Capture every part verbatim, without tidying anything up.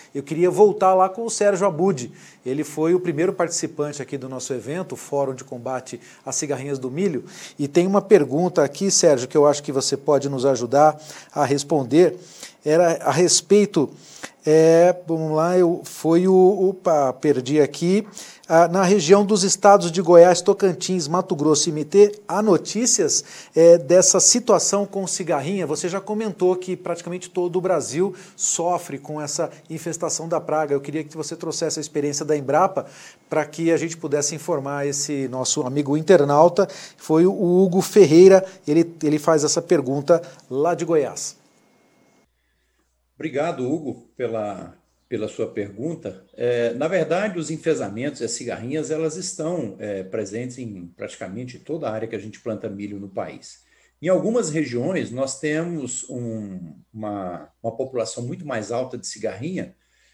Eu queria voltar lá com o Sérgio Abud. Ele foi o primeiro participante aqui do nosso evento, o Fórum de Combate às Cigarrinhas do Milho. E tem uma pergunta aqui, Sérgio, que eu acho que você pode nos ajudar a responder. Era a respeito... É, vamos lá, eu, foi o, opa, perdi aqui, ah, na região dos estados de Goiás, Tocantins, Mato Grosso e M T, há notícias é, dessa situação com cigarrinha. Você já comentou que praticamente todo o Brasil sofre com essa infestação da praga. Eu queria que você trouxesse a experiência da Embrapa para que a gente pudesse informar esse nosso amigo internauta. Foi o Hugo Ferreira, ele, ele faz essa pergunta lá de Goiás. Obrigado, Hugo, pela, pela sua pergunta. É, na verdade, os enfesamentos e as cigarrinhas, elas estão é, presentes em praticamente toda a área que a gente planta milho no país. Em algumas regiões, nós temos um, uma, uma população muito mais alta de cigarrinha,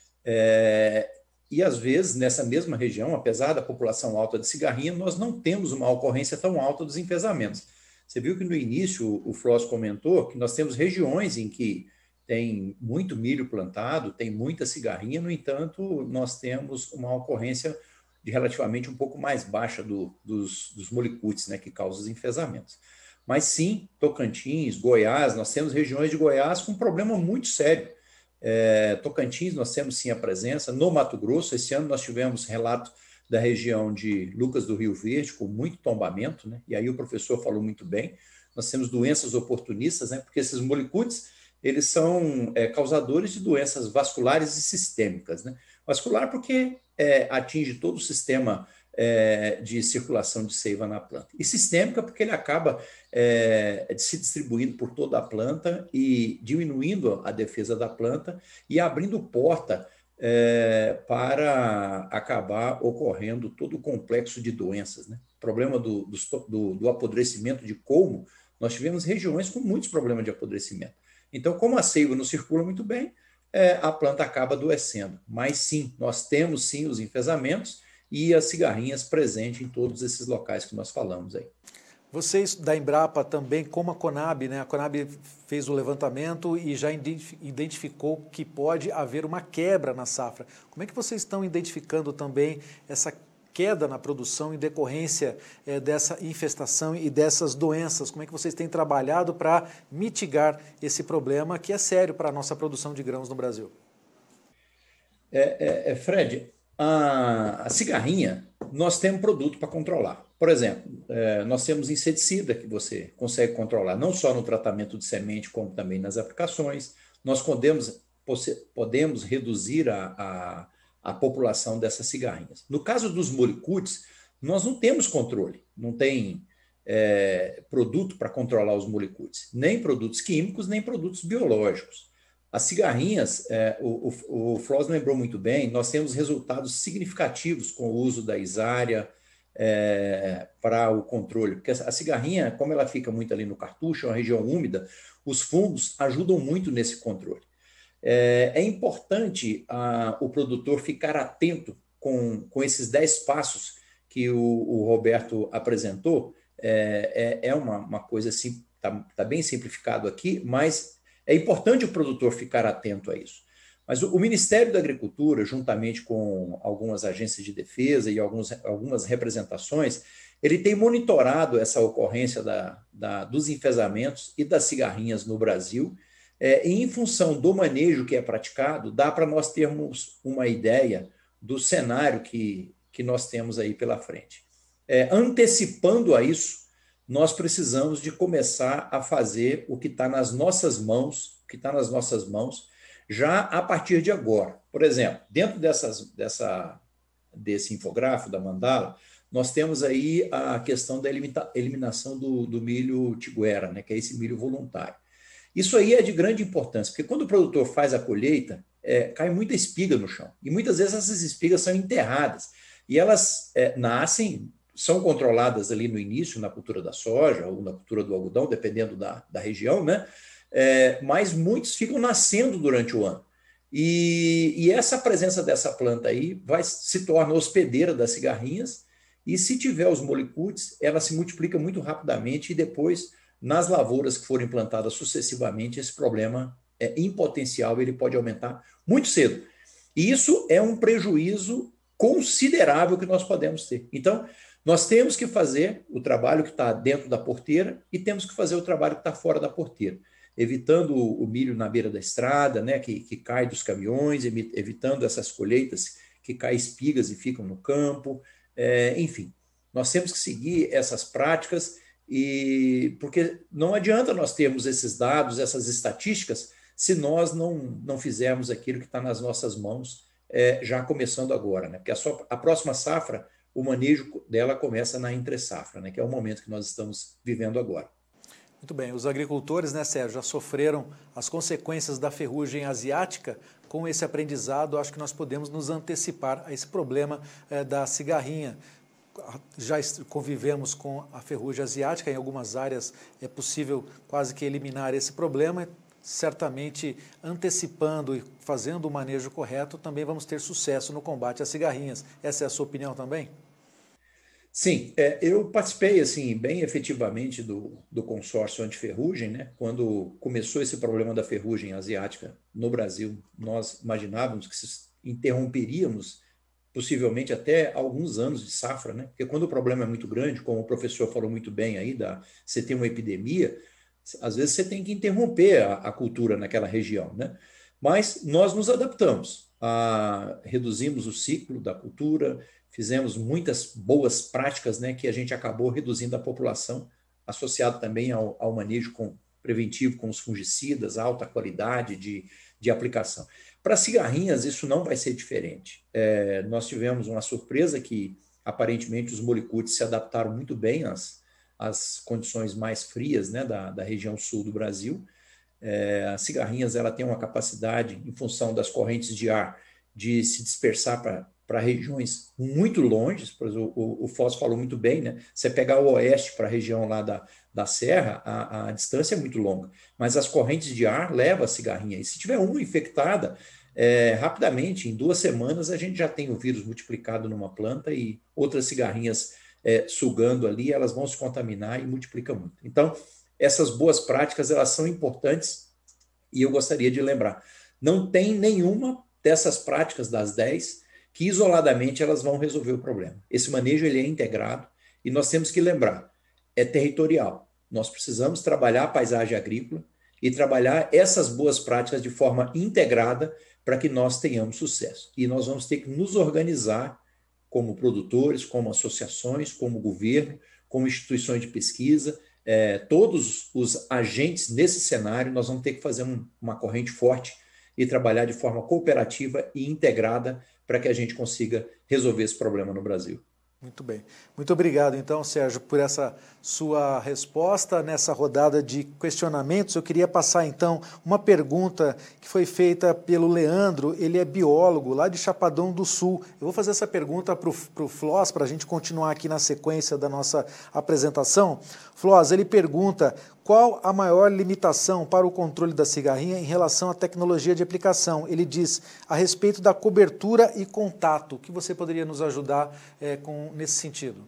é, e às vezes, nessa mesma região, apesar da população alta de cigarrinha, nós não temos uma ocorrência tão alta dos enfesamentos. Você viu que no início o Floss comentou que nós temos regiões em que tem muito milho plantado, tem muita cigarrinha, no entanto, nós temos uma ocorrência de relativamente um pouco mais baixa do, dos, dos molicutes, né, que causam os enfesamentos. Mas sim, Tocantins, Goiás, nós temos regiões de Goiás com um problema muito sério. É, Tocantins, nós temos sim a presença. No Mato Grosso, esse ano nós tivemos relato da região de Lucas do Rio Verde, com muito tombamento, né, e aí o professor falou muito bem, nós temos doenças oportunistas, né, porque esses molicutes eles são é, causadores de doenças vasculares e sistêmicas, né? Vascular porque é, atinge todo o sistema é, de circulação de seiva na planta. E sistêmica porque ele acaba é, se distribuindo por toda a planta e diminuindo a defesa da planta e abrindo porta é, para acabar ocorrendo todo o complexo de doenças, né? O problema do, do, do apodrecimento de colmo, nós tivemos regiões com muitos problemas de apodrecimento. Então, como a seiva não circula muito bem, é, a planta acaba adoecendo. Mas sim, nós temos sim os enfesamentos e as cigarrinhas presentes em todos esses locais que nós falamos aí. Vocês da Embrapa também, como a Conab, né? A Conab fez o levantamento e já identificou que pode haver uma quebra na safra. Como é que vocês estão identificando também essa queda na produção em decorrência é, dessa infestação e dessas doenças? Como é que vocês têm trabalhado para mitigar esse problema que é sério para a nossa produção de grãos no Brasil? É, é, é, Fred, a, a cigarrinha, nós temos produto para controlar. Por exemplo, é, nós temos inseticida que você consegue controlar, não só no tratamento de semente, como também nas aplicações. Nós podemos, podemos reduzir a, a a população dessas cigarrinhas. No caso dos molicutes, nós não temos controle, não tem é, produto para controlar os molicutes, nem produtos químicos, nem produtos biológicos. As cigarrinhas, é, o, o, o Floss lembrou muito bem, nós temos resultados significativos com o uso da isária é, para o controle, porque a cigarrinha, como ela fica muito ali no cartucho, é uma região úmida, os fungos ajudam muito nesse controle. É importante ah, o produtor ficar atento com, com esses dez passos que o, o Roberto apresentou. É, é, é uma, uma coisa assim, está tá bem simplificado aqui, mas é importante o produtor ficar atento a isso. Mas o, o Ministério da Agricultura, juntamente com algumas agências de defesa e alguns, algumas representações, ele tem monitorado essa ocorrência da, da, dos enfesamentos e das cigarrinhas no Brasil. É, e em função do manejo que é praticado, dá para nós termos uma ideia do cenário que, que nós temos aí pela frente. É, antecipando a isso, nós precisamos de começar a fazer o que está nas nossas mãos, o que está nas nossas mãos, já a partir de agora. Por exemplo, dentro dessas, dessa, desse infográfico da mandala, nós temos aí a questão da eliminação do, do milho tiguera, né, que é esse milho voluntário. Isso aí é de grande importância, porque quando o produtor faz a colheita, é, cai muita espiga no chão. E muitas vezes essas espigas são enterradas. E elas é, nascem, são controladas ali no início, na cultura da soja ou na cultura do algodão, dependendo da, da região, né? É, mas muitos ficam nascendo durante o ano. E, e essa presença dessa planta aí vai, se torna hospedeira das cigarrinhas, e se tiver os molicutes, ela se multiplica muito rapidamente e depois, nas lavouras que forem plantadas sucessivamente, esse problema, é, em potencial, ele pode aumentar muito cedo. E isso é um prejuízo considerável que nós podemos ter. Então, nós temos que fazer o trabalho que está dentro da porteira e temos que fazer o trabalho que está fora da porteira, evitando o milho na beira da estrada, né, que, que cai dos caminhões, evitando essas colheitas que caem espigas e ficam no campo, é, enfim. Nós temos que seguir essas práticas, e porque não adianta nós termos esses dados, essas estatísticas, se nós não, não fizermos aquilo que está nas nossas mãos, é, já começando agora, né? Porque a, sua, a próxima safra, o manejo dela começa na entre-safra, né? Que é o momento que nós estamos vivendo agora. Muito bem, os agricultores, né, Sérgio, já sofreram as consequências da ferrugem asiática. Com esse aprendizado, acho que nós podemos nos antecipar a esse problema é, da cigarrinha. Já convivemos com a ferrugem asiática, em algumas áreas é possível quase que eliminar esse problema. Certamente, antecipando e fazendo o manejo correto, também vamos ter sucesso no combate às cigarrinhas. Essa é a sua opinião também? Sim, é, eu participei assim bem efetivamente do, do consórcio anti-ferrugem, né? Quando começou esse problema da ferrugem asiática no Brasil, nós imaginávamos que se interromperíamos possivelmente até alguns anos de safra, né? Porque quando o problema é muito grande, como o professor falou muito bem aí, da, você tem uma epidemia, às vezes você tem que interromper a, a cultura naquela região, né? Mas nós nos adaptamos, a, reduzimos o ciclo da cultura, fizemos muitas boas práticas, né, que a gente acabou reduzindo a população, associado também ao, ao manejo com, preventivo com os fungicidas, alta qualidade de, de aplicação. Para cigarrinhas, isso não vai ser diferente. É, nós tivemos uma surpresa que, aparentemente, os molicutes se adaptaram muito bem às, às condições mais frias, né, da, da região sul do Brasil. É, as cigarrinhas ela tem uma capacidade, em função das correntes de ar, de se dispersar para para regiões muito longe, por exemplo, o, o Foz falou muito bem, né? Você pegar o oeste para a região lá da, da Serra, a, a distância é muito longa, mas as correntes de ar levam a cigarrinha. E se tiver uma infectada, é, rapidamente, em duas semanas, a gente já tem o vírus multiplicado numa planta e outras cigarrinhas é, sugando ali, elas vão se contaminar e multiplicam muito. Então, essas boas práticas, elas são importantes e eu gostaria de lembrar, não tem nenhuma dessas práticas das dez que isoladamente elas vão resolver o problema. Esse manejo ele é integrado e nós temos que lembrar, é territorial. Nós precisamos trabalhar a paisagem agrícola e trabalhar essas boas práticas de forma integrada para que nós tenhamos sucesso. E nós vamos ter que nos organizar como produtores, como associações, como governo, como instituições de pesquisa, é, todos os agentes nesse cenário, nós vamos ter que fazer um, uma corrente forte e trabalhar de forma cooperativa e integrada para que a gente consiga resolver esse problema no Brasil. Muito bem. Muito obrigado, então, Sérgio, por essa sua resposta nessa rodada de questionamentos. Eu queria passar, então, uma pergunta que foi feita pelo Leandro, ele é biólogo lá de Chapadão do Sul. Eu vou fazer essa pergunta para o Floss, para a gente continuar aqui na sequência da nossa apresentação. Floss, ele pergunta: qual a maior limitação para o controle da cigarrinha em relação à tecnologia de aplicação? Ele diz a respeito da cobertura e contato. O que você poderia nos ajudar é, com, nesse sentido?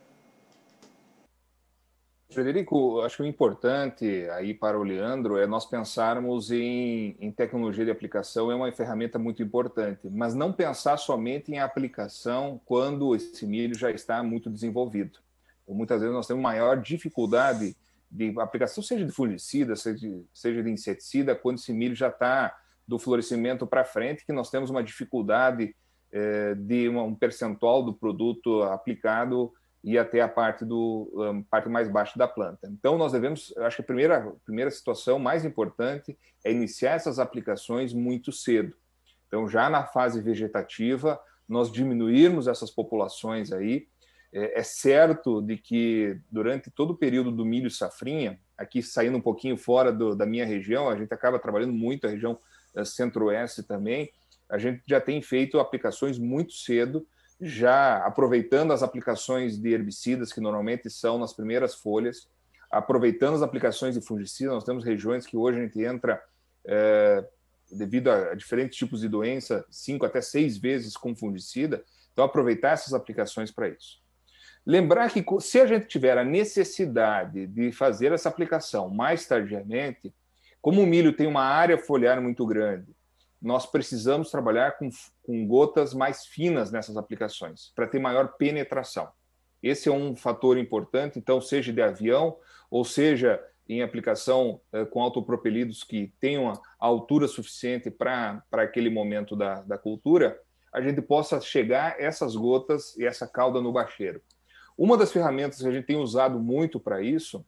Frederico, acho que o importante aí para o Leandro é nós pensarmos em, em tecnologia de aplicação, é uma ferramenta muito importante, mas não pensar somente em aplicação quando esse milho já está muito desenvolvido. Então, muitas vezes nós temos maior dificuldade de aplicação, seja de fungicida, seja de, seja de inseticida, quando esse milho já está do florescimento para frente, que nós temos uma dificuldade eh, de uma, um percentual do produto aplicado e até a parte, do, um, parte mais baixa da planta. Então, nós devemos, eu acho que a primeira, a primeira situação mais importante é iniciar essas aplicações muito cedo. Então, já na fase vegetativa, nós diminuirmos essas populações aí. É, é certo de que durante todo o período do milho safrinha, aqui saindo um pouquinho fora do, da minha região, a gente acaba trabalhando muito, a região centro-oeste também, a gente já tem feito aplicações muito cedo, já aproveitando as aplicações de herbicidas, que normalmente são nas primeiras folhas, aproveitando as aplicações de fungicida. Nós temos regiões que hoje a gente entra, é, devido a diferentes tipos de doença, cinco até seis vezes com fungicida, então aproveitar essas aplicações para isso. Lembrar que se a gente tiver a necessidade de fazer essa aplicação mais tardiamente, como o milho tem uma área foliar muito grande, nós precisamos trabalhar com, com gotas mais finas nessas aplicações, para ter maior penetração. Esse é um fator importante, então, seja de avião, ou seja em aplicação eh, com autopropelidos que tenham a altura suficiente para aquele momento da, da cultura, a gente possa chegar essas gotas e essa cauda no bacheiro. Uma das ferramentas que a gente tem usado muito para isso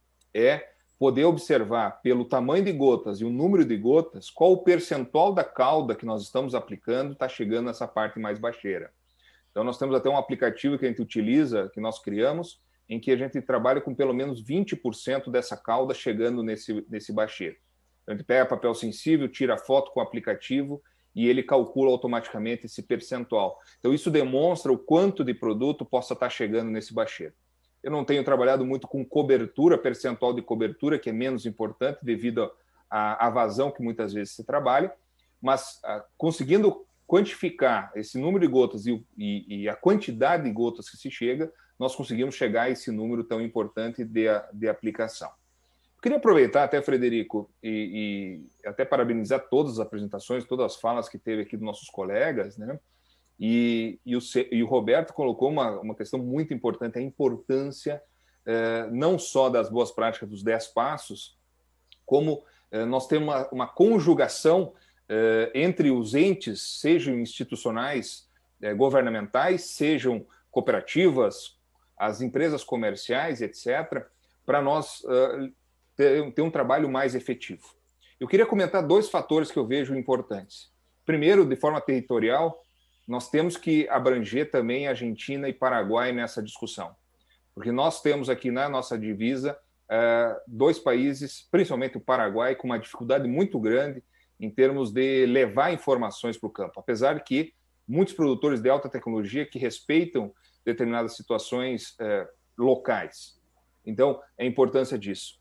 é poder observar pelo tamanho de gotas e o número de gotas qual o percentual da cauda que nós estamos aplicando está chegando nessa parte mais bacheira. Então, nós temos até um aplicativo que a gente utiliza, que nós criamos, em que a gente trabalha com pelo menos vinte por cento dessa cauda chegando nesse, nesse bacheiro. Então, a gente pega papel sensível, tira foto com o aplicativo e ele calcula automaticamente esse percentual. Então, isso demonstra o quanto de produto possa estar chegando nesse bacheiro. Eu não tenho trabalhado muito com cobertura, percentual de cobertura, que é menos importante devido à, à vazão que muitas vezes se trabalha, mas ah, conseguindo quantificar esse número de gotas e, e, e a quantidade de gotas que se chega, nós conseguimos chegar a esse número tão importante de, de aplicação. Eu queria aproveitar até, Frederico, e, e até parabenizar todas as apresentações, todas as falas que teve aqui dos nossos colegas, né? E, e, o, e o Roberto colocou uma, uma questão muito importante, a importância eh, não só das boas práticas dos dez passos, como eh, nós temos uma, uma conjugação eh, entre os entes, sejam institucionais, eh, governamentais, sejam cooperativas, as empresas comerciais, etcétera, para nós eh, ter, ter um trabalho mais efetivo. Eu queria comentar dois fatores que eu vejo importantes. Primeiro, de forma territorial, nós temos que abranger também Argentina e Paraguai nessa discussão, porque nós temos aqui na nossa divisa dois países, principalmente o Paraguai, com uma dificuldade muito grande em termos de levar informações para o campo, apesar de que muitos produtores de alta tecnologia que respeitam determinadas situações locais. Então, a importância disso.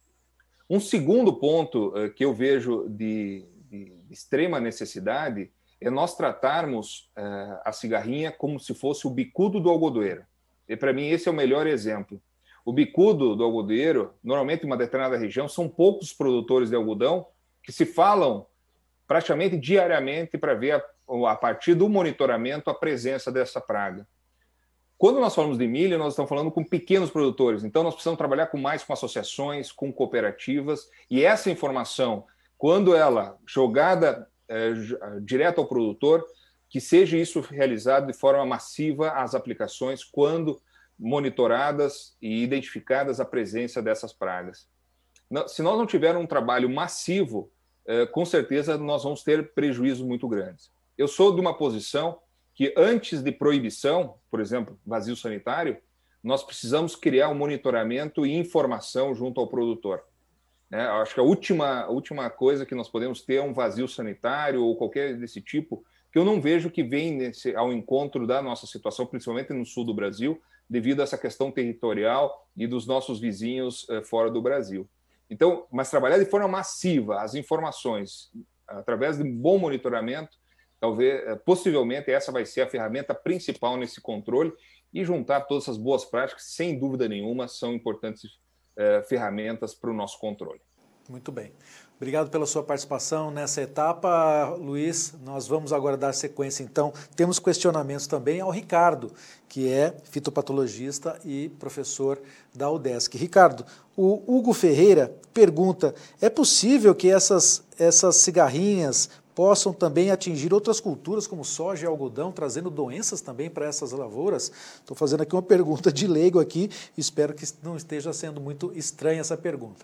Um segundo ponto que eu vejo de, de extrema necessidade é nós tratarmos uh, a cigarrinha como se fosse o bicudo do algodoeiro. E, para mim, esse é o melhor exemplo. O bicudo do algodoeiro, normalmente em uma determinada região, são poucos produtores de algodão que se falam praticamente diariamente para ver, a, a partir do monitoramento, a presença dessa praga. Quando nós falamos de milho, nós estamos falando com pequenos produtores. Então, nós precisamos trabalhar com mais com associações, com cooperativas. E essa informação, quando ela jogada É, direto ao produtor, que seja isso realizado de forma massiva às aplicações, quando monitoradas e identificadas a presença dessas pragas. Se nós não tivermos um trabalho massivo, é, com certeza nós vamos ter prejuízos muito grandes. Eu sou de uma posição que, antes de proibição, por exemplo, vazio sanitário, nós precisamos criar um monitoramento e informação junto ao produtor. É, acho que a última, a última coisa que nós podemos ter é um vazio sanitário ou qualquer desse tipo, que eu não vejo que vem nesse, ao encontro da nossa situação, principalmente no sul do Brasil, devido a essa questão territorial e dos nossos vizinhos eh, fora do Brasil. Então, mas trabalhar de forma massiva as informações, através de um bom monitoramento, talvez, eh, possivelmente, essa vai ser a ferramenta principal nesse controle, e juntar todas essas boas práticas, sem dúvida nenhuma, são importantes Eh, ferramentas para o nosso controle. Muito bem. Obrigado pela sua participação nessa etapa, Luiz. Nós vamos agora dar sequência, então. Temos questionamentos também ao Ricardo, que é fitopatologista e professor da UDESC. Ricardo, o Hugo Ferreira pergunta, é possível que essas, essas cigarrinhas possam também atingir outras culturas, como soja e algodão, trazendo doenças também para essas lavouras? Estou fazendo aqui uma pergunta de leigo aqui, espero que não esteja sendo muito estranha essa pergunta.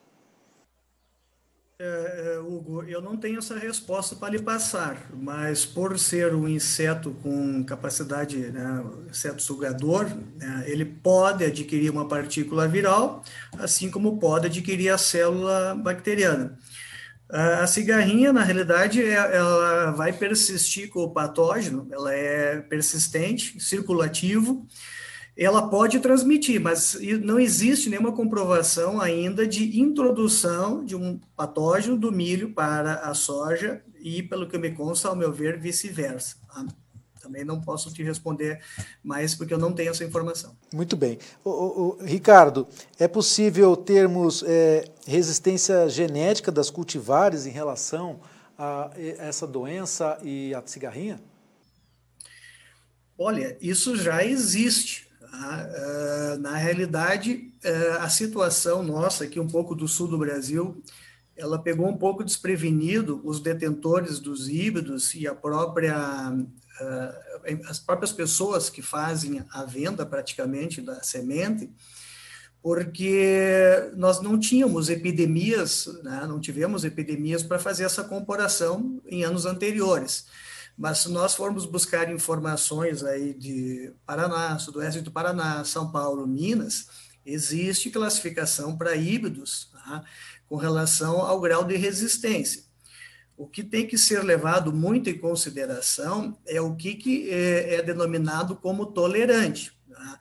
É, Hugo, eu não tenho essa resposta para lhe passar, mas por ser um inseto com capacidade, né, inseto sugador, né, ele pode adquirir uma partícula viral, assim como pode adquirir a célula bacteriana. A cigarrinha, na realidade, ela vai persistir com o patógeno, ela é persistente, circulativo, ela pode transmitir, mas não existe nenhuma comprovação ainda de introdução de um patógeno do milho para a soja e, pelo que me consta, ao meu ver, vice-versa. Também não posso te responder mais porque eu não tenho essa informação. Muito bem. O, o, o, Ricardo, é possível termos é, resistência genética das cultivares em relação a, essa doença e a cigarrinha? Olha, isso já existe. Tá? Na realidade, a situação nossa aqui, um pouco do sul do Brasil, ela pegou um pouco desprevenido os detentores dos híbridos e a própria, as próprias pessoas que fazem a venda praticamente da semente, porque nós não tínhamos epidemias, né? Não tivemos epidemias para fazer essa comparação em anos anteriores. Mas se nós formos buscar informações aí de Paraná, sudoeste do Paraná, São Paulo, Minas, existe classificação para híbridos, tá? Com relação ao grau de resistência. O que tem que ser levado muito em consideração é o que, que é, é denominado como tolerante. Tá?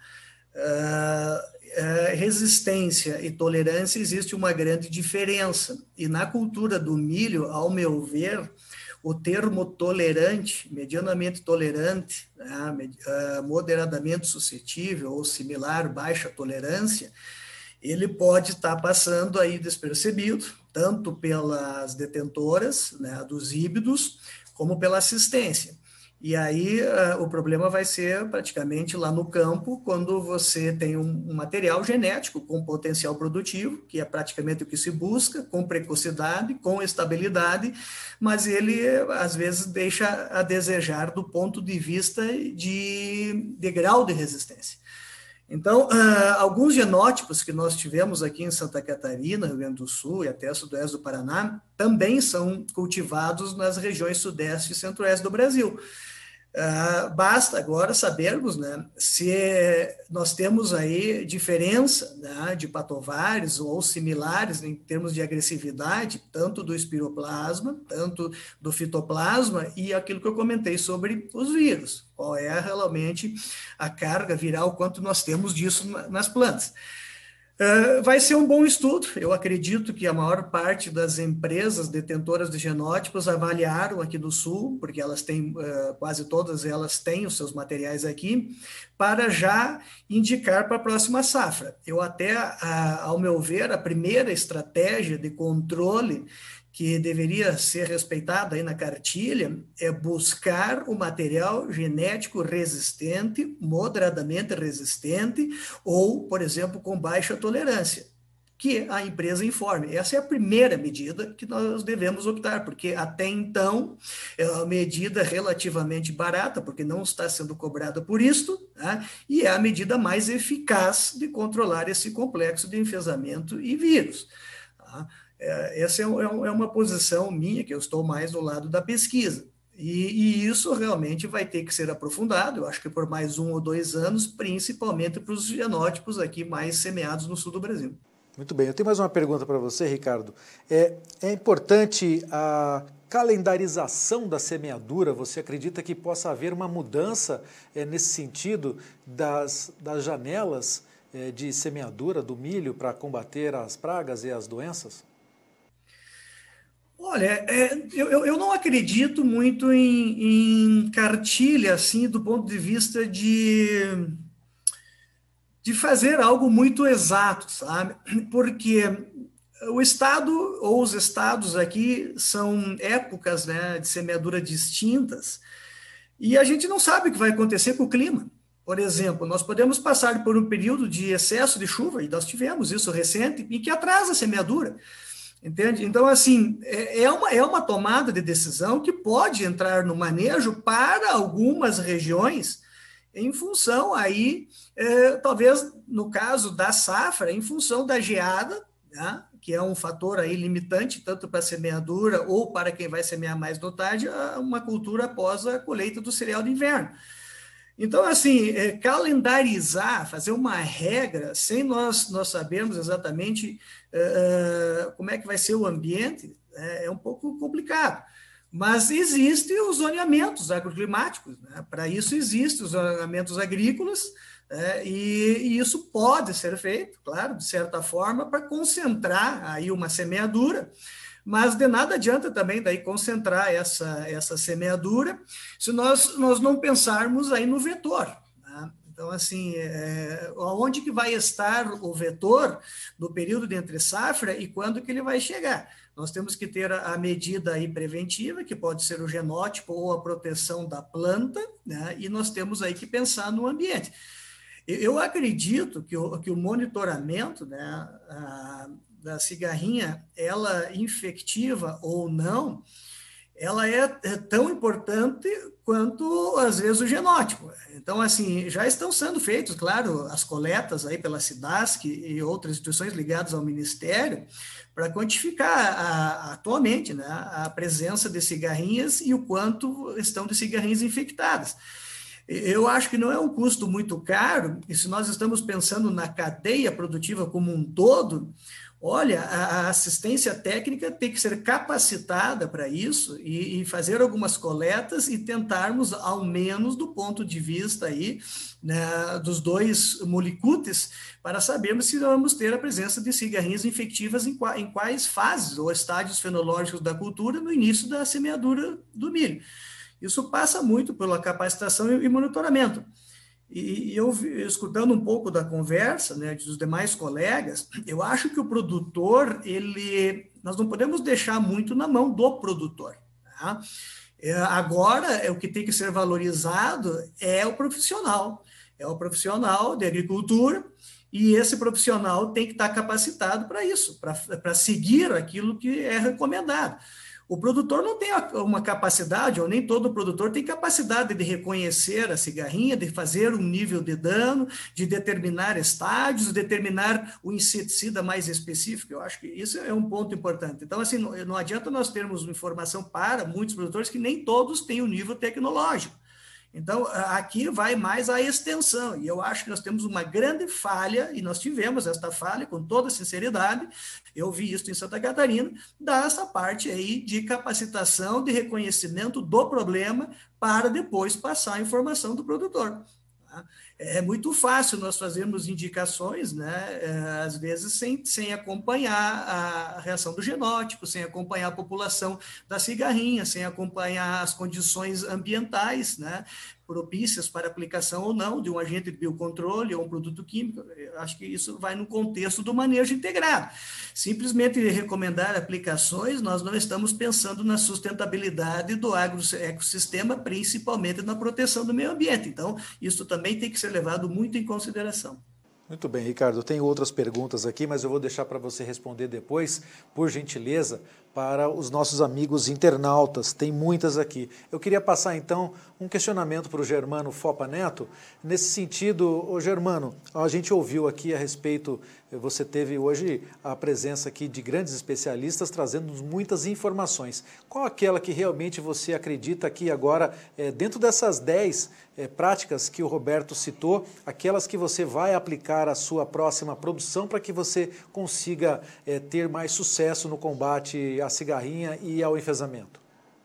Uh, Uh, resistência e tolerância existe uma grande diferença. E na cultura do milho, ao meu ver, o termo tolerante, medianamente tolerante, né, uh, moderadamente suscetível ou similar, baixa tolerância, ele pode estar passando aí despercebido, tanto pelas detentoras, né, dos híbridos, como pela assistência. E aí uh, o problema vai ser praticamente lá no campo, quando você tem um, um material genético com potencial produtivo, que é praticamente o que se busca, com precocidade, com estabilidade, mas ele às vezes deixa a desejar do ponto de vista de, de grau de resistência. Então, uh, alguns genótipos que nós tivemos aqui em Santa Catarina, Rio Grande do Sul e até sudoeste do Paraná, também são cultivados nas regiões sudeste e centro-oeste do Brasil. Uh, basta agora sabermos, né, se nós temos aí diferença, né, de patovares ou similares em termos de agressividade, tanto do espiroplasma, tanto do fitoplasma e aquilo que eu comentei sobre os vírus. Qual é realmente a carga viral, quanto nós temos disso nas plantas. Uh, vai ser um bom estudo. Eu acredito que a maior parte das empresas detentoras de genótipos avaliaram aqui do Sul, porque elas têm, uh, quase todas elas têm os seus materiais aqui, para já indicar para a próxima safra. Eu até, uh, ao meu ver, a primeira estratégia de controle que deveria ser respeitada aí na cartilha é buscar o material genético resistente, moderadamente resistente, ou, por exemplo, com baixa tolerância, que a empresa informe. Essa é a primeira medida que nós devemos optar, porque até então é uma medida relativamente barata, porque não está sendo cobrada por isto, né? E é a medida mais eficaz de controlar esse complexo de enfesamento e vírus. Tá? Essa é uma posição minha, que eu estou mais do lado da pesquisa. E, e isso realmente vai ter que ser aprofundado, eu acho que por mais um ou dois anos, principalmente para os genótipos aqui mais semeados no sul do Brasil. Muito bem, eu tenho mais uma pergunta para você, Ricardo. É, é importante a calendarização da semeadura? Você acredita que possa haver uma mudança é, nesse sentido das, das janelas é, de semeadura do milho para combater as pragas e as doenças? Olha, é, eu, eu não acredito muito em, em cartilha, assim, do ponto de vista de, de fazer algo muito exato, sabe? Porque o estado ou os estados aqui são épocas, né, de semeadura distintas e a gente não sabe o que vai acontecer com o clima. Por exemplo, nós podemos passar por um período de excesso de chuva, e nós tivemos isso recente, e que atrasa a semeadura. Entende? Então, assim, é uma, é uma tomada de decisão que pode entrar no manejo para algumas regiões em função aí, é, talvez no caso da safra, em função da geada, né, que é um fator aí limitante tanto para a semeadura ou para quem vai semear mais no tarde, uma cultura após a colheita do cereal de inverno. Então, assim, é, calendarizar, fazer uma regra, sem nós, nós sabermos exatamente uh, como é que vai ser o ambiente, é, é um pouco complicado. Mas existem os zoneamentos agroclimáticos, né? Para isso existem os zoneamentos agrícolas, é, e, e isso pode ser feito, claro, de certa forma, para concentrar aí uma semeadura. Mas de nada adianta também daí concentrar essa, essa semeadura se nós, nós não pensarmos aí no vetor, né? Então, assim, é, onde que vai estar o vetor no período de entre safra e quando que ele vai chegar? Nós temos que ter a, a medida aí preventiva, que pode ser o genótipo ou a proteção da planta, né? E nós temos aí que pensar no ambiente. Eu acredito que o, que o monitoramento, né, a, da cigarrinha, ela infectiva ou não, ela é, é tão importante quanto, às vezes, o genótipo. Então, assim, já estão sendo feitos, claro, as coletas aí pela SIDASC e outras instituições ligadas ao Ministério para quantificar a, atualmente, né, a presença de cigarrinhas e o quanto estão de cigarrinhas infectadas. Eu acho que não é um custo muito caro, e se nós estamos pensando na cadeia produtiva como um todo, olha, a assistência técnica tem que ser capacitada para isso e, e fazer algumas coletas e tentarmos, ao menos do ponto de vista aí, né, dos dois molicutes, para sabermos se vamos ter a presença de cigarrinhas infectivas em, qua, em quais fases ou estádios fenológicos da cultura no início da semeadura do milho. Isso passa muito pela capacitação e monitoramento. E eu, escutando um pouco da conversa, né, dos demais colegas, eu acho que o produtor, ele, nós não podemos deixar muito na mão do produtor. Tá? É, agora, é, o que tem que ser valorizado é o profissional. É o profissional de agricultura, e esse profissional tem que estar capacitado para isso, para seguir aquilo que é recomendado. O produtor não tem uma capacidade, ou nem todo produtor tem capacidade de reconhecer a cigarrinha, de fazer um nível de dano, de determinar estádios, de determinar o inseticida mais específico. Eu acho que isso é um ponto importante. Então, assim, não, não adianta nós termos informação para muitos produtores que nem todos têm o nível tecnológico. Então, aqui vai mais a extensão, e eu acho que nós temos uma grande falha, e nós tivemos esta falha, com toda sinceridade, eu vi isso em Santa Catarina, dessa parte aí de capacitação, de reconhecimento do problema, para depois passar a informação do produtor. É muito fácil nós fazermos indicações, né, às vezes sem, sem acompanhar a reação do genótipo, sem acompanhar a população da cigarrinha, sem acompanhar as condições ambientais, né, propícias para aplicação ou não de um agente de biocontrole ou um produto químico. Eu acho que isso vai no contexto do manejo integrado. Simplesmente recomendar aplicações, nós não estamos pensando na sustentabilidade do agroecossistema, principalmente na proteção do meio ambiente. Então, isso também tem que ser levado muito em consideração. Muito bem, Ricardo, eu tenho outras perguntas aqui, mas eu vou deixar para você responder depois, por gentileza, para os nossos amigos internautas, tem muitas aqui. Eu queria passar, então, um questionamento para o Germano Fopa Neto. Nesse sentido, ô Germano, a gente ouviu aqui a respeito, você teve hoje a presença aqui de grandes especialistas trazendo muitas informações. Qual aquela que realmente você acredita que agora, é, dentro dessas dez é, práticas que o Roberto citou, aquelas que você vai aplicar à sua próxima produção para que você consiga é, ter mais sucesso no combate à cigarrinha e ao enfesamento?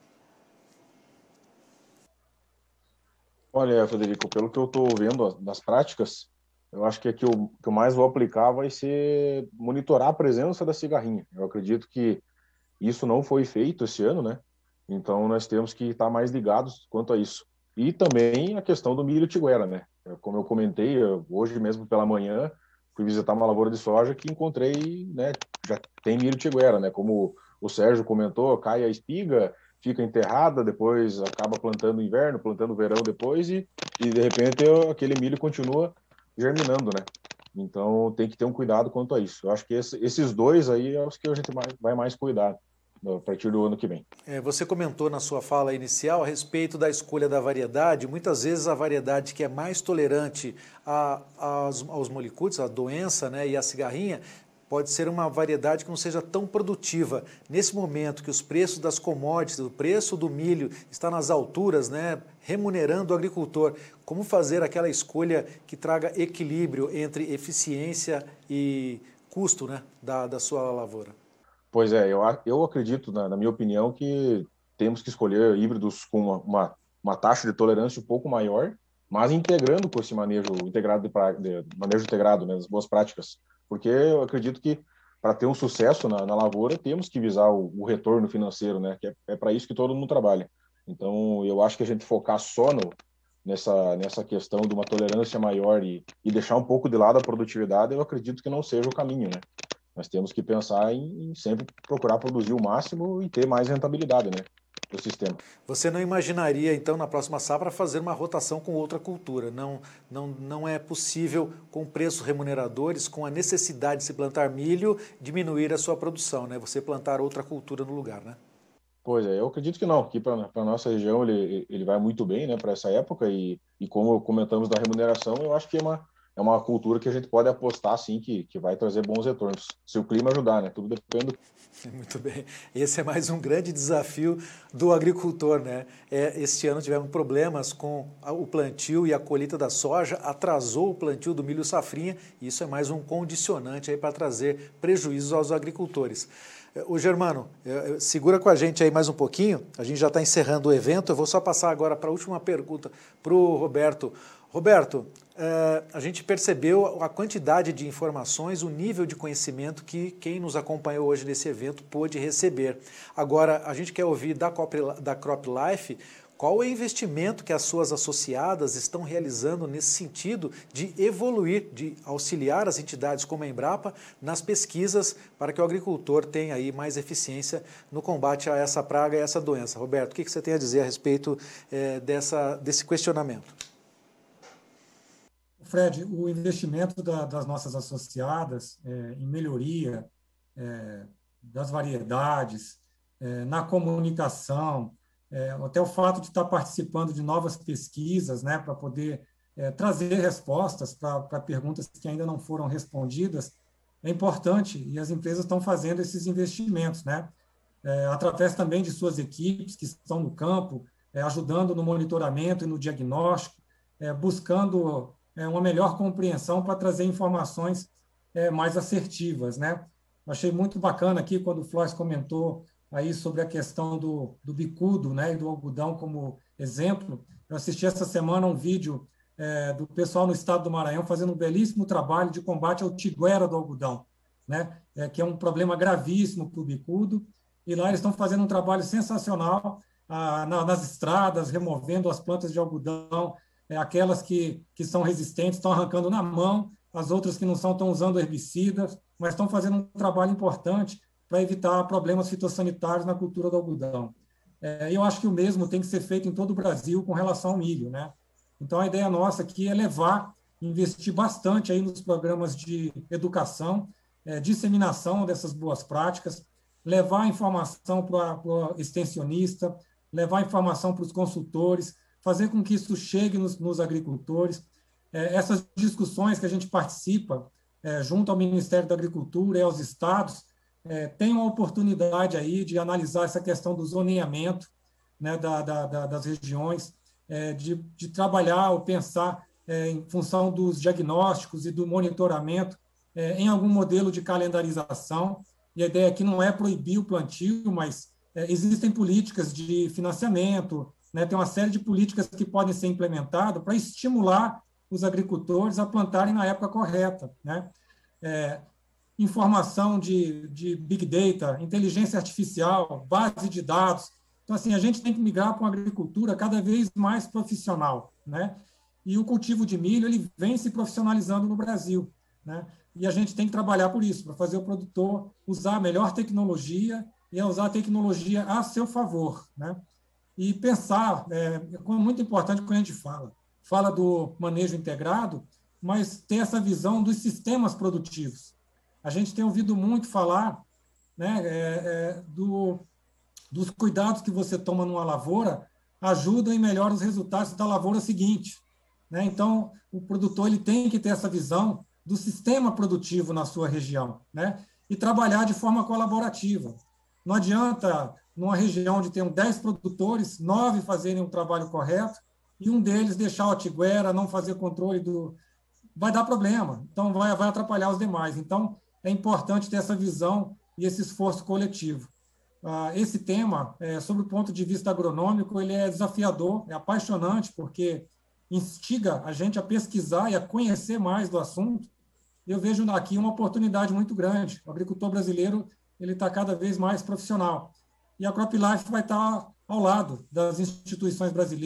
Olha, Frederico, pelo que eu estou vendo das práticas, eu acho que aqui o que eu mais vou aplicar vai ser monitorar a presença da cigarrinha. Eu acredito que isso não foi feito esse ano, né? Então nós temos que estar mais ligados quanto a isso. E também a questão do milho tiguera, né? Como eu comentei, hoje mesmo pela manhã, fui visitar uma lavoura de soja que encontrei, né? Já tem milho tiguera, né? Como o Sérgio comentou, cai a espiga, fica enterrada, depois acaba plantando no inverno, plantando no verão depois e, e de repente aquele milho continua germinando, né? Então tem que ter um cuidado quanto a isso. Eu acho que esse, esses dois aí é os que a gente mais, vai mais cuidar a partir do ano que vem. É, você comentou na sua fala inicial a respeito da escolha da variedade. Muitas vezes a variedade que é mais tolerante a, a, aos, aos molicutes, a doença, né, e a cigarrinha, pode ser uma variedade que não seja tão produtiva. Nesse momento que os preços das commodities, o preço do milho está nas alturas, né, remunerando o agricultor, como fazer aquela escolha que traga equilíbrio entre eficiência e custo, né, da, da sua lavoura? Pois é, eu, eu acredito, na, na minha opinião, que temos que escolher híbridos com uma, uma, uma taxa de tolerância um pouco maior, mas integrando com esse manejo integrado, de, pra, de manejo integrado, né, das boas práticas. Porque eu acredito que para ter um sucesso na, na lavoura, temos que visar o, o retorno financeiro, né? Que é, é para isso que todo mundo trabalha. Então, eu acho que a gente focar só no, nessa, nessa questão de uma tolerância maior e, e deixar um pouco de lado a produtividade, eu acredito que não seja o caminho, né? Nós temos que pensar em, em sempre procurar produzir o máximo e ter mais rentabilidade, né, do sistema. Você não imaginaria, então, na próxima safra, fazer uma rotação com outra cultura? Não, não, não é possível, com preços remuneradores, com a necessidade de se plantar milho, diminuir a sua produção, né? Você plantar outra cultura no lugar, né? Pois é, eu acredito que não. Aqui para a nossa região ele, ele vai muito bem, né, para essa época e, e como comentamos da remuneração, eu acho que é uma, é uma cultura que a gente pode apostar, sim, que, que vai trazer bons retornos. Se o clima ajudar, né? Tudo depende do... Muito bem. Esse é mais um grande desafio do agricultor, né? É, este ano tivemos problemas com o plantio e a colheita da soja, atrasou o plantio do milho safrinha, e isso é mais um condicionante aí para trazer prejuízos aos agricultores. O Germano, segura com a gente aí mais um pouquinho, a gente já está encerrando o evento, eu vou só passar agora para a última pergunta para o Roberto. Roberto, a gente percebeu a quantidade de informações, o nível de conhecimento que quem nos acompanhou hoje nesse evento pôde receber. Agora, a gente quer ouvir da CropLife qual é o investimento que as suas associadas estão realizando nesse sentido de evoluir, de auxiliar as entidades como a Embrapa nas pesquisas para que o agricultor tenha aí mais eficiência no combate a essa praga e essa doença. Roberto, o que você tem a dizer a respeito é, dessa, desse questionamento? Fred, o investimento da, das nossas associadas é, em melhoria é, das variedades, é, na comunicação, é, até o fato de estar participando de novas pesquisas, né, para poder é, trazer respostas para perguntas que ainda não foram respondidas, é importante, e as empresas estão fazendo esses investimentos, né, é, através também de suas equipes que estão no campo, é, ajudando no monitoramento e no diagnóstico, é, buscando é, uma melhor compreensão para trazer informações é, mais assertivas, né. Achei muito bacana aqui quando o Flores comentou aí sobre a questão do, do bicudo, né, e do algodão como exemplo. Eu assisti essa semana um vídeo é, do pessoal no estado do Maranhão fazendo um belíssimo trabalho de combate ao tiguera do algodão, né, é, que é um problema gravíssimo para o bicudo, e lá eles estão fazendo um trabalho sensacional ah, na, nas estradas, removendo as plantas de algodão, é, aquelas que, que são resistentes, estão arrancando na mão, as outras que não são estão usando herbicidas, mas estão fazendo um trabalho importante para evitar problemas fitossanitários na cultura do algodão. É, eu acho que o mesmo tem que ser feito em todo o Brasil com relação ao milho, né? Então, a ideia nossa aqui é levar, investir bastante aí nos programas de educação, é, disseminação dessas boas práticas, levar informação para o extensionista, levar informação para os consultores, fazer com que isso chegue nos, nos agricultores. É, essas discussões que a gente participa é, junto ao Ministério da Agricultura e aos estados, É, tem uma oportunidade aí de analisar essa questão do zoneamento, né, da, da, da, das regiões, é, de, de trabalhar ou pensar é, em função dos diagnósticos e do monitoramento é, em algum modelo de calendarização. E a ideia aqui não é proibir o plantio, mas é, existem políticas de financiamento, né, tem uma série de políticas que podem ser implementadas para estimular os agricultores a plantarem na época correta, né? É, informação de, de Big Data, inteligência artificial, base de dados. Então, assim, a gente tem que migrar para uma agricultura cada vez mais profissional, né? E o cultivo de milho, ele vem se profissionalizando no Brasil, né? E a gente tem que trabalhar por isso, para fazer o produtor usar a melhor tecnologia e usar a tecnologia a seu favor, né? E pensar, é, é muito importante quando a gente fala, fala do manejo integrado, mas ter essa visão dos sistemas produtivos. A gente tem ouvido muito falar, né, é, é, do, dos cuidados que você toma numa lavoura ajudam e melhoram os resultados da lavoura seguinte, né? Então, o produtor ele tem que ter essa visão do sistema produtivo na sua região, né? E trabalhar de forma colaborativa. Não adianta, numa região onde tem dez produtores, nove fazerem um trabalho correto e um deles deixar o tiguera, não fazer controle do... Vai dar problema, então vai, vai atrapalhar os demais. Então, é importante ter essa visão e esse esforço coletivo. Esse tema, sob o ponto de vista agronômico, ele é desafiador, é apaixonante, porque instiga a gente a pesquisar e a conhecer mais do assunto. Eu vejo aqui uma oportunidade muito grande. O agricultor brasileiro ele está cada vez mais profissional. E a CropLife vai estar ao lado das instituições brasileiras,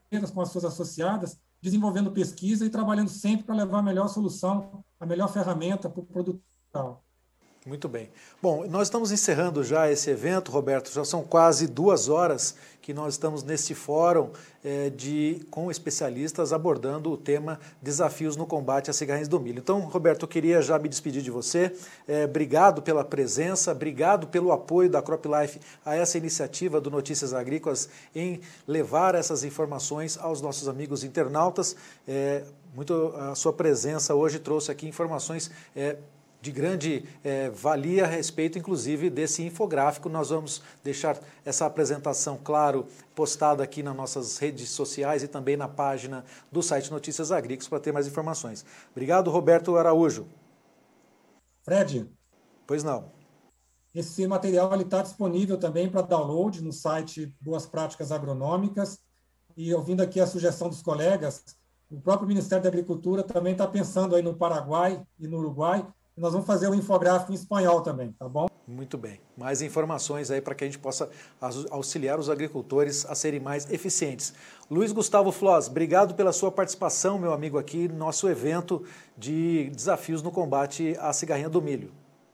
com as suas associadas, desenvolvendo pesquisa e trabalhando sempre para levar a melhor solução, a melhor ferramenta para o produto rural. Muito bem. Bom, nós estamos encerrando já esse evento, Roberto, já são quase duas horas que nós estamos nesse fórum é, de, com especialistas abordando o tema Desafios no Combate às Cigarrinhas do Milho. Então, Roberto, eu queria já me despedir de você. É, obrigado pela presença, obrigado pelo apoio da CropLife a essa iniciativa do Notícias Agrícolas em levar essas informações aos nossos amigos internautas. É, muito, a sua presença hoje trouxe aqui informações é, de grande é, valia a respeito, inclusive, desse infográfico. Nós vamos deixar essa apresentação, claro, postada aqui nas nossas redes sociais e também na página do site Notícias Agrícolas para ter mais informações. Obrigado, Roberto Araújo. Fred. Pois não. Esse material está disponível também para download no site Boas Práticas Agronômicas. E ouvindo aqui a sugestão dos colegas, o próprio Ministério da Agricultura também está pensando aí no Paraguai e no Uruguai. Nós vamos fazer um infográfico em espanhol também, tá bom? Muito bem. Mais informações aí para que a gente possa auxiliar os agricultores a serem mais eficientes. Luiz Gustavo Floss, obrigado pela sua participação, meu amigo, aqui no nosso evento de desafios no combate à cigarrinha do milho.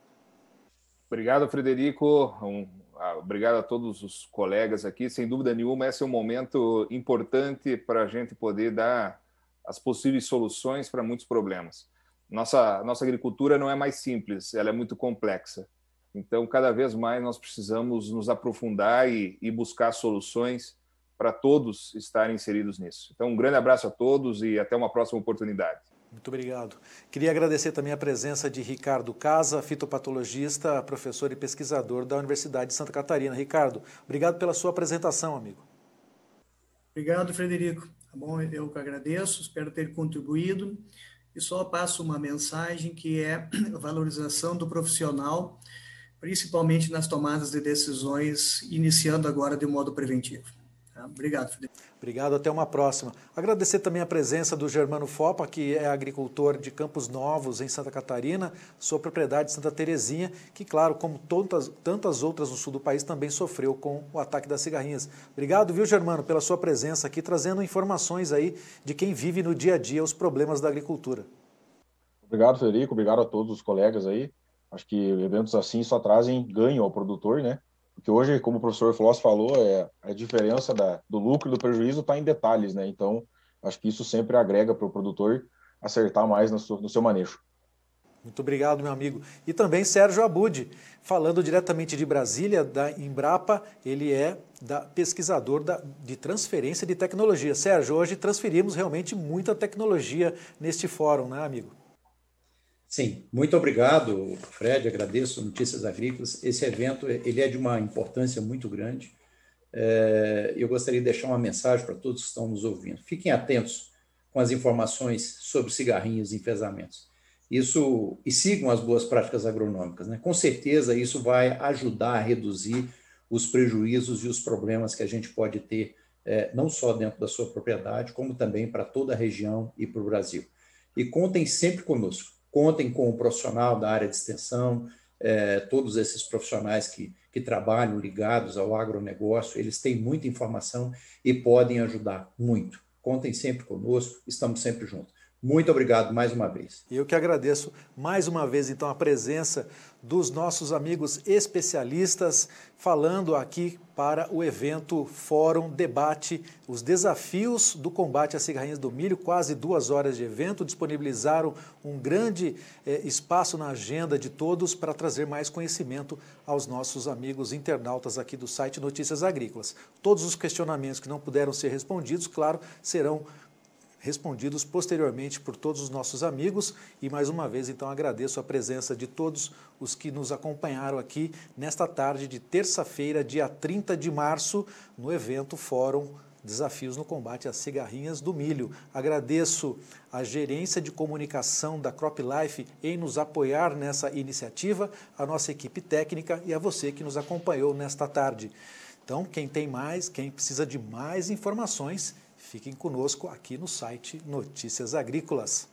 Obrigado, Frederico. Um, ah, obrigado a todos os colegas aqui. Sem dúvida nenhuma, esse é um momento importante para a gente poder dar as possíveis soluções para muitos problemas. Nossa, nossa agricultura não é mais simples, ela é muito complexa. Então, cada vez mais nós precisamos nos aprofundar e, e buscar soluções para todos estarem inseridos nisso. Então, um grande abraço a todos e até uma próxima oportunidade. Muito obrigado. Queria agradecer também a presença de Ricardo Casa, fitopatologista, professor e pesquisador da Universidade de Santa Catarina. Ricardo, obrigado pela sua apresentação, amigo. Obrigado, Frederico. Tá bom, eu que agradeço, espero ter contribuído. E só passo uma mensagem que é a valorização do profissional, principalmente nas tomadas de decisões, iniciando agora de modo preventivo. Tá? Obrigado, Frederico. Obrigado, até uma próxima. Agradecer também a presença do Germano Fopa, que é agricultor de Campos Novos, em Santa Catarina, sua propriedade de Santa Terezinha, que, claro, como tantas, tantas outras no sul do país, também sofreu com o ataque das cigarrinhas. Obrigado, viu, Germano, pela sua presença aqui, trazendo informações aí de quem vive no dia a dia os problemas da agricultura. Obrigado, Frederico. Obrigado a todos os colegas aí. Acho que eventos assim só trazem ganho ao produtor, né? Porque hoje, como o professor Floss falou, é, a diferença da, do lucro e do prejuízo está em detalhes, né? Então, acho que isso sempre agrega para o produtor acertar mais no seu, no seu manejo. Muito obrigado, meu amigo. E também Sérgio Abud, falando diretamente de Brasília, da Embrapa, ele é da, pesquisador da, de transferência de tecnologia. Sérgio, hoje transferimos realmente muita tecnologia neste fórum, né, amigo? Sim, muito obrigado, Fred, agradeço Notícias Agrícolas. Esse evento ele é de uma importância muito grande. É, eu gostaria de deixar uma mensagem para todos que estão nos ouvindo. Fiquem atentos com as informações sobre cigarrinhos e enfesamentos. Isso, e sigam as boas práticas agronômicas, né? Com certeza isso vai ajudar a reduzir os prejuízos e os problemas que a gente pode ter, é, não só dentro da sua propriedade, como também para toda a região e para o Brasil. E contem sempre conosco. Contem com o profissional da área de extensão, eh, todos esses profissionais que, que trabalham ligados ao agronegócio, eles têm muita informação e podem ajudar muito. Contem sempre conosco, estamos sempre juntos. Muito obrigado mais uma vez. Eu que agradeço mais uma vez, então, a presença dos nossos amigos especialistas falando aqui para o evento Fórum Debate, os desafios do combate às cigarrinhas do milho, quase duas horas de evento, disponibilizaram um grande eh, espaço na agenda de todos para trazer mais conhecimento aos nossos amigos internautas aqui do site Notícias Agrícolas. Todos os questionamentos que não puderam ser respondidos, claro, serão respondidos posteriormente por todos os nossos amigos e mais uma vez então agradeço a presença de todos os que nos acompanharam aqui nesta tarde de terça-feira, dia trinta de março, no evento Fórum Desafios no Combate às Cigarrinhas do Milho. Agradeço a gerência de comunicação da CropLife em nos apoiar nessa iniciativa, a nossa equipe técnica e a você que nos acompanhou nesta tarde. Então, quem tem mais, quem precisa de mais informações, fiquem conosco aqui no site Notícias Agrícolas.